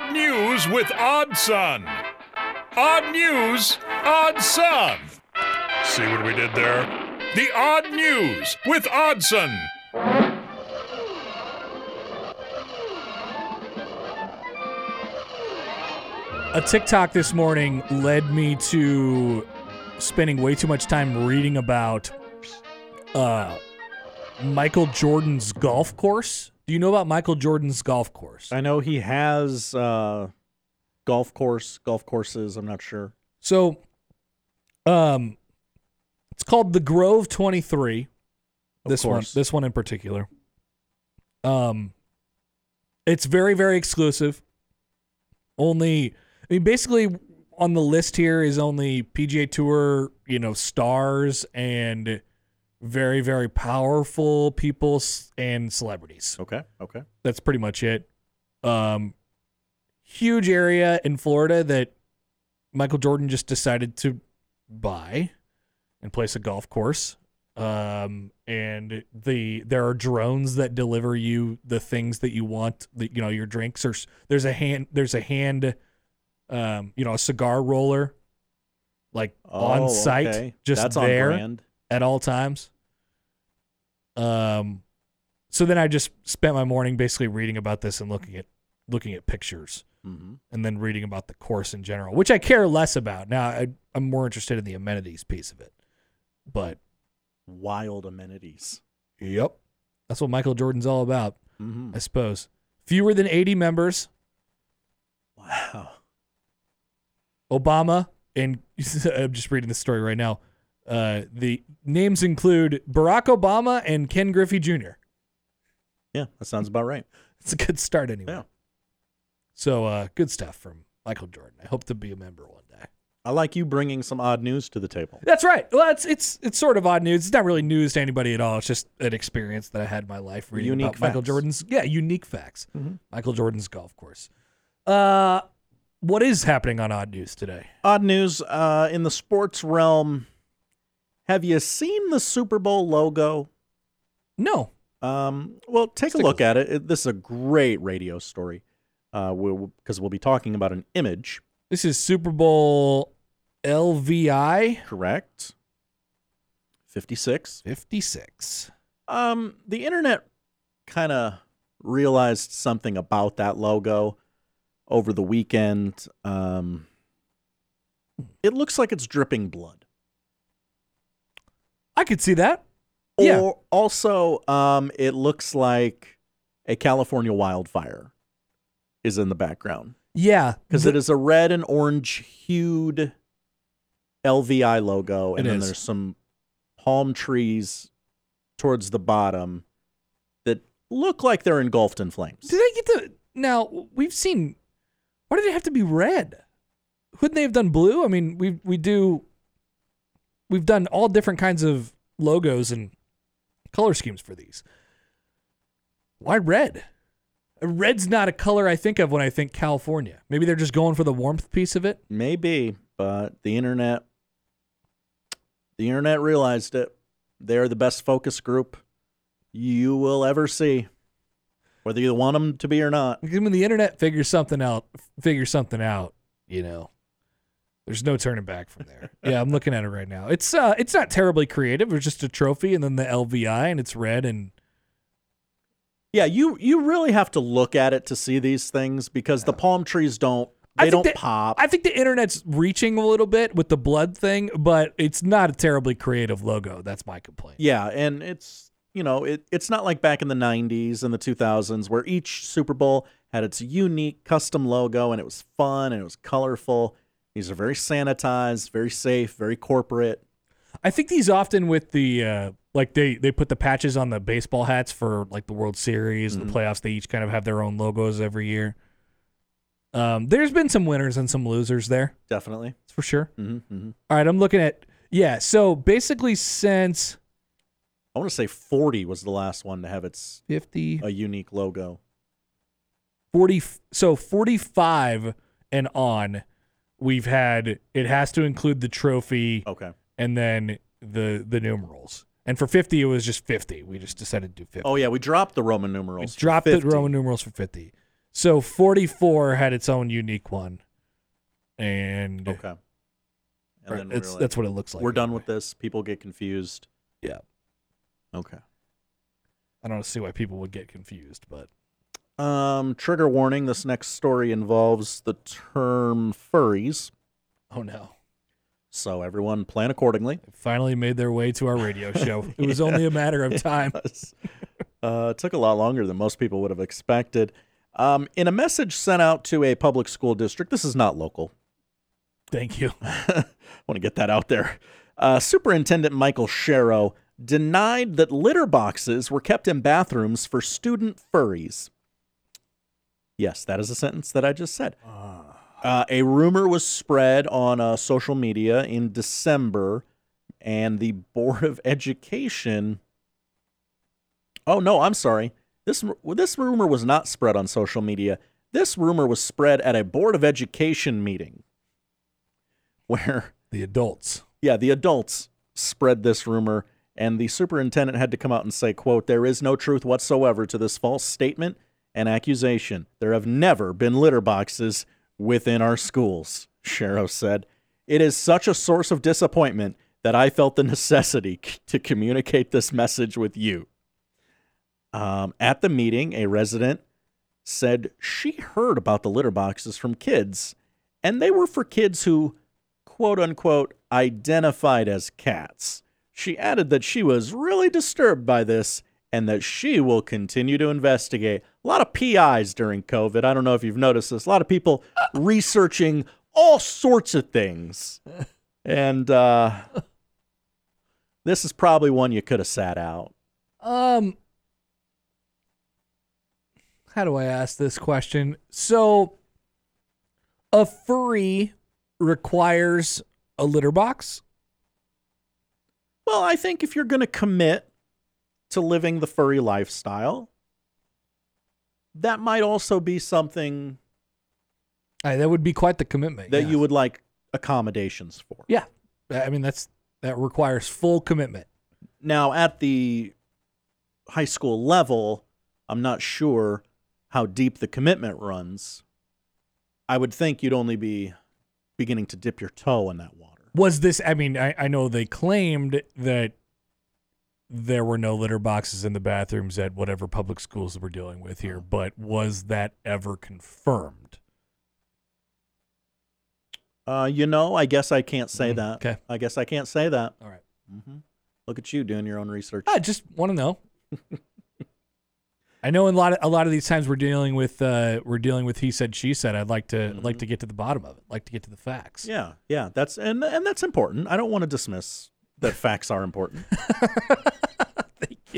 Odd News with Odd Son. Odd News, Odd Son. See what we did there? The Odd News with Oddson. A TikTok this morning led me to spending way too much time reading about Michael Jordan's golf course. Do you know about Michael Jordan's golf course? I know he has golf courses. I'm not sure. So, it's called the Grove 23. This one in particular. It's very, very exclusive. Basically on the list here is only PGA Tour, stars and very, very powerful people and celebrities. Okay. That's pretty much it. Huge area in Florida that Michael Jordan just decided to buy and place a golf course. And there are drones that deliver you the things that you want, your drinks. There's a cigar roller, on site, okay. just That's there on brand. at all times. So then I just spent my morning basically reading about this and looking at pictures, and then reading about the course in general, which I care less about. Now I'm more interested in the amenities piece of it, but wild amenities. Yep, that's what Michael Jordan's all about, I suppose. Fewer than 80 members. Wow. Obama, and I'm just reading the story right now. The names include Barack Obama and Ken Griffey Jr. Yeah, that sounds about right. It's a good start anyway. Yeah. So good stuff from Michael Jordan. I hope to be a member one day. I like you bringing some odd news to the table. That's right. Well, it's sort of odd news. It's not really news to anybody at all. It's just an experience that I had in my life reading Unique about Michael facts. Jordan's unique facts. Michael Jordan's golf course. What is happening on Odd News today? Odd news in the sports realm. Have you seen the Super Bowl logo? No. Well, take a look at it. This is a great radio story because we'll be talking about an image. This is Super Bowl LVI? Correct. 56. 56. The internet kind of realized something about that logo over the weekend. It looks like it's dripping blood. I could see that. Or also, it looks like a California wildfire is in the background. Yeah. Because it is a red and orange hued LVI logo. And then there's some palm trees towards the bottom that look like they're engulfed in flames. Did they get the... Now, we've seen... Why did it have to be red? Couldn't they have done blue? I mean, we've done all different kinds of logos and color schemes for these. Why red? Red's not a color I think of when I think California. Maybe they're just going for the warmth piece of it. Maybe, but the internet realized it. They're the best focus group you will ever see, whether you want them to be or not. When the internet figures something out, there's no turning back from there. Yeah, I'm looking at it right now. It's not terribly creative. It's just a trophy and then the LVI and it's red and... Yeah, you really have to look at it to see these things because the palm trees don't pop. I think the internet's reaching a little bit with the blood thing, but it's not a terribly creative logo. That's my complaint. Yeah, and it's it's not like back in the 90s and the 2000s where each Super Bowl had its unique custom logo and it was fun and it was colorful. These are very sanitized, very safe, very corporate. I think these often with the they put the patches on the baseball hats for like the World Series and the playoffs. They each kind of have their own logos every year. There's been some winners and some losers there. Definitely. For sure. Mm-hmm. All right, I'm looking at so basically since I want to say 40 was the last one to have its 50 a unique logo. 40 so 45 and on we've had it has to include the trophy. Okay. And then the numerals. And for 50, it was just 50. We just decided to do 50. Oh, yeah, we dropped the Roman numerals. We dropped the Roman numerals for 50. So 44 had its own unique one. And Okay. And then we're like, that's what it looks like. we're done with this. People get confused. Yeah. Okay. I don't see why people would get confused, but Trigger warning. This next story involves the term furries. oh no. So everyone plan accordingly. They finally made their way to our radio show. It was only a matter of time. It took a lot longer than most people would have expected. In a message sent out to a public school district, this is not local. Thank you. I want to get that out there. Superintendent Michael Sharrow denied that litter boxes were kept in bathrooms for student furries. Yes, that is a sentence that I just said. A rumor was spread on social media in December, and the Board of Education... Oh, no, I'm sorry. This rumor was not spread on social media. This rumor was spread at a Board of Education meeting where... The adults. Yeah, the adults spread this rumor, and the superintendent had to come out and say, quote, "There is no truth whatsoever to this false statement and accusation. There have never been litter boxes within our schools," Sharrow said. "It is such a source of disappointment that I felt the necessity to communicate this message with you." At the meeting, a resident said she heard about the litter boxes from kids, and they were for kids who, quote unquote, identified as cats. She added that she was really disturbed by this and that she will continue to investigate. A lot of PIs during COVID. I don't know if you've noticed this. A lot of people researching all sorts of things. And this is probably one you could have sat out. How do I ask this question? So, a furry requires a litter box? Well, I think if you're going to commit to living the furry lifestyle, that might also be something That would be quite the commitment. that yes. you would like accommodations for. Yeah. I mean, that requires full commitment. Now, at the high school level, I'm not sure how deep the commitment runs. I would think you'd only be beginning to dip your toe in that water. Was this, I mean, I know they claimed that there were no litter boxes in the bathrooms at whatever public schools we're dealing with here, but was that ever confirmed? I guess I can't say that. Okay. I guess I can't say that. All right. Mm-hmm. Look at you doing your own research. I just want to know. I know a lot of these times we're dealing with he said, she said. I'd like to get to the bottom of it. Like to get to the facts. Yeah. That's and that's important. I don't want to dismiss that facts are important. Thank you.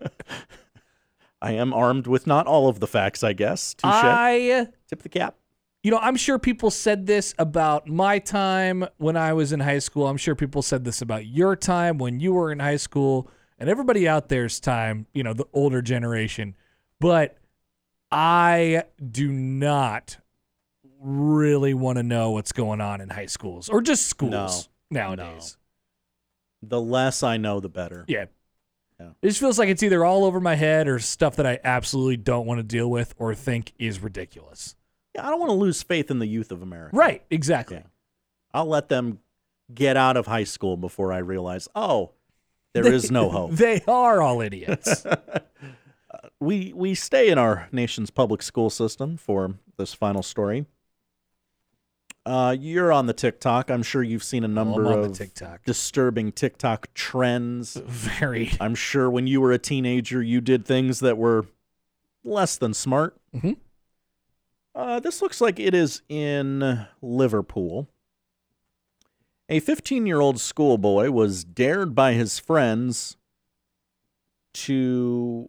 I am armed with not all of the facts, I guess. Touche. Tip the cap. I'm sure people said this about my time when I was in high school. I'm sure people said this about your time when you were in high school, and everybody out there's time, the older generation. But I do not really want to know what's going on in high schools or just schools nowadays. No. The less I know, the better. Yeah. It just feels like it's either all over my head or stuff that I absolutely don't want to deal with or think is ridiculous. Yeah, I don't want to lose faith in the youth of America. Right, exactly. Yeah. I'll let them get out of high school before I realize, there is no hope. They are all idiots. We stay in our nation's public school system for this final story. You're on the TikTok. I'm sure you've seen a number of disturbing TikTok trends. Very. I'm sure when you were a teenager, you did things that were less than smart. Mm-hmm. This looks like it is in Liverpool. A 15-year-old schoolboy was dared by his friends to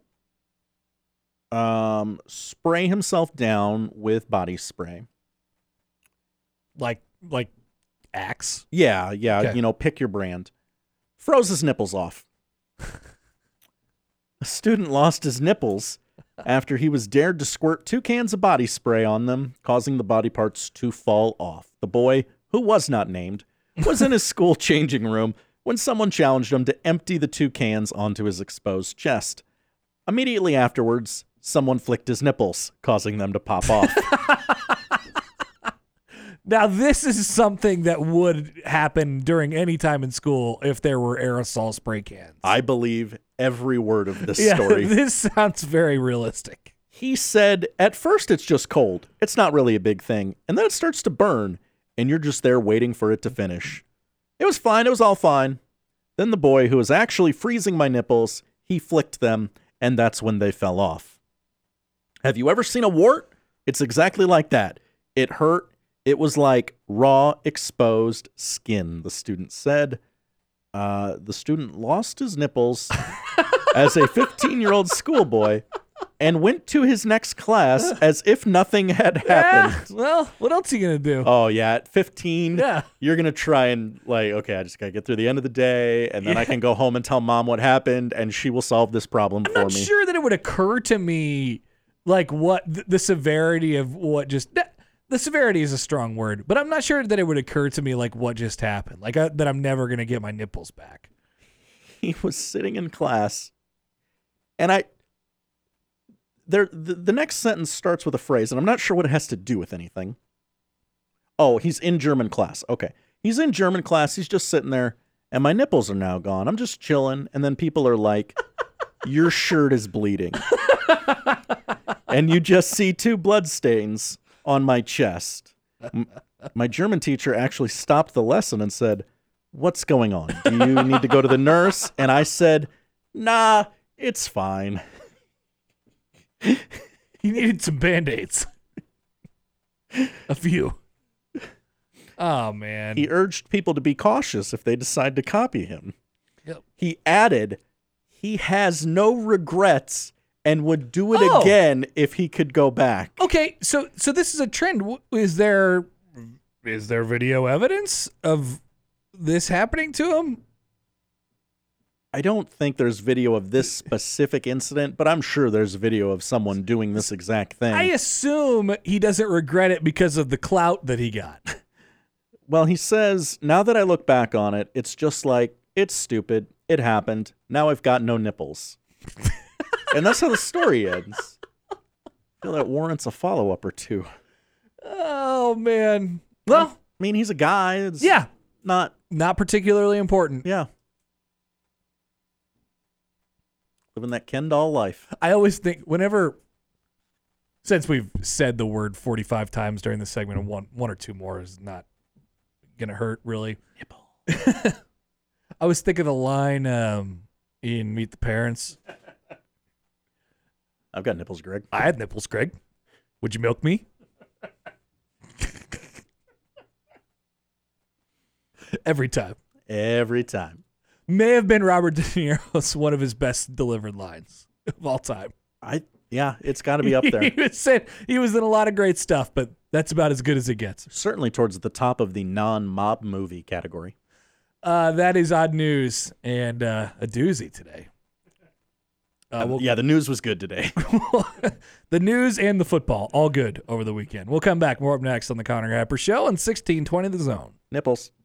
spray himself down with body spray. Like Axe? Yeah. Okay. Pick your brand. Froze his nipples off. A student lost his nipples after he was dared to squirt 2 cans of body spray on them, causing the body parts to fall off. The boy, who was not named, was in his school changing room when someone challenged him to empty the 2 cans onto his exposed chest. Immediately afterwards, someone flicked his nipples, causing them to pop off. Now, this is something that would happen during any time in school if there were aerosol spray cans. I believe every word of this Yeah, story. this sounds very realistic. He said, at first it's just cold. It's not really a big thing. And then it starts to burn, and you're just there waiting for it to finish. It was fine. It was all fine. Then the boy, who was actually freezing my nipples, he flicked them, and that's when they fell off. Have you ever seen a wart? It's exactly like that. It hurt. It was like raw, exposed skin, the student said. The student lost his nipples as a 15-year-old schoolboy and went to his next class as if nothing had happened. Yeah, well, what else are you going to do? Oh, yeah. At 15, Yeah. you're going to try and, okay, I just got to get through the end of the day, and then I can go home and tell mom what happened, and she will solve this problem for I'm me. not sure that it would occur to me, like, what the severity of what just... The severity is a strong word, but I'm not sure that it would occur to me, like, what just happened. Like, that I'm never going to get my nipples back. He was sitting in class, and the next sentence starts with a phrase, and I'm not sure what it has to do with anything. Oh, he's in German class. Okay. He's in German class. He's just sitting there, and my nipples are now gone. I'm just chilling, and then people are like, your shirt is bleeding. And you just see 2 blood stains on my chest. My German teacher actually stopped the lesson and said, what's going on? Do you need to go to the nurse? And I said, nah, it's fine. He needed some Band-Aids. A few. Oh, man. He urged people to be cautious if they decide to copy him. Yep. He added, he has no regrets and would do it Oh. again if he could go back. Okay, so this is a trend. Is there video evidence of this happening to him? I don't think there's video of this specific incident, but I'm sure there's video of someone doing this exact thing. I assume he doesn't regret it because of the clout that he got. Well, he says, now that I look back on it, it's just like, it's stupid. It happened. Now I've got no nipples. And that's how the story ends. I feel that warrants a follow-up or two. Oh, man. Well, I mean, he's a guy. It's yeah, not particularly important. Yeah. Living that Ken doll life. I always think since we've said the word 45 times during this segment, and one or two more is not going to hurt, really. Nipple. I was thinking the line in Meet the Parents. I've got nipples, Greg. I had nipples, Greg. Would you milk me? Every time. Every time. May have been Robert De Niro's one of his best delivered lines of all time. Yeah, it's got to be up there. he was in a lot of great stuff, but that's about as good as it gets. Certainly towards the top of the non-mob movie category. That is odd news and a doozy today. Yeah, the news was good today. The news and the football, all good over the weekend. We'll come back. More up next on the Connor Happer Show on 1620 The Zone. Nipples.